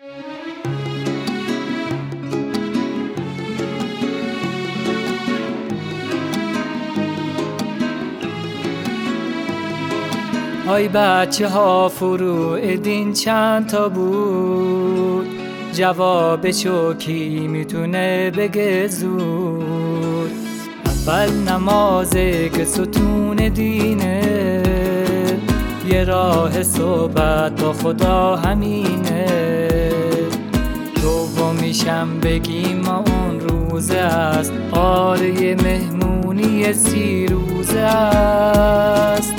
آی بچه ها فروع دین چند تا بود؟ جوابشو کی میتونه بگه زود؟ اول نمازه که ستون دینه، یه راه صحبت با خدا همینه. دومیشم بگیم ما اون روزه است، آره یه مهمونی 30 روزه است.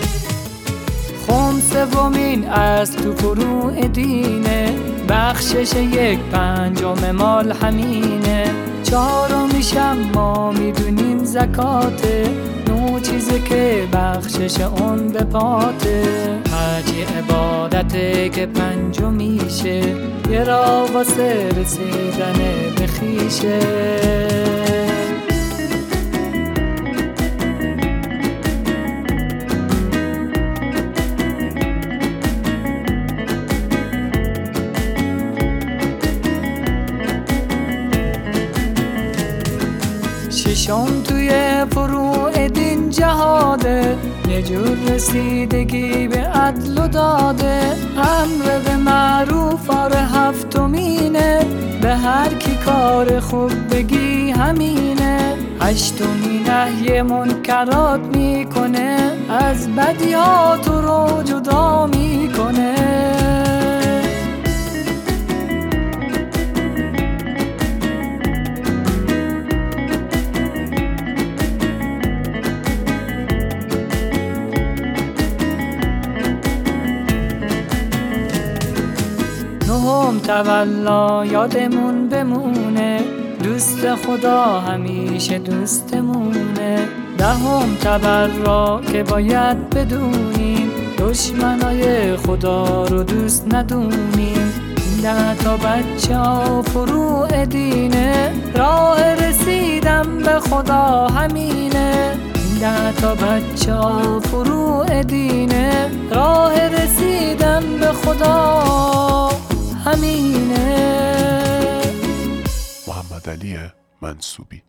سومین از تو فروع دینه، بخشش 1/5 مال همینه. چهارمیشم ما میدونیم زکاته، نو چیزه که بخشش اون به پاته. حج عبادته که 5 میشه، یه راه واسه رسیدن به خویشه. ششم توی فروع دین جهاده، یه جور رسیدگی به عدل و داده. امر به معروف آره 7مینه، به هر کی کار خوب بگی همینه. 8مین نهی منکرات میکنه، از بدیات تو رو جدا میکنه. 9 تولا یادمون بمونه، دوست خدا همیشه دوستمونه. 10 تبرا که باید بدونیم، دشمنای خدا رو دوست ندونیم. 10 تا بچه ها فروع دینه، راه رسیدم به خدا همینه. 10 تا بچه ها فروع دینه، راه رسیدم به خدا همینه. محمد علی منصوبی.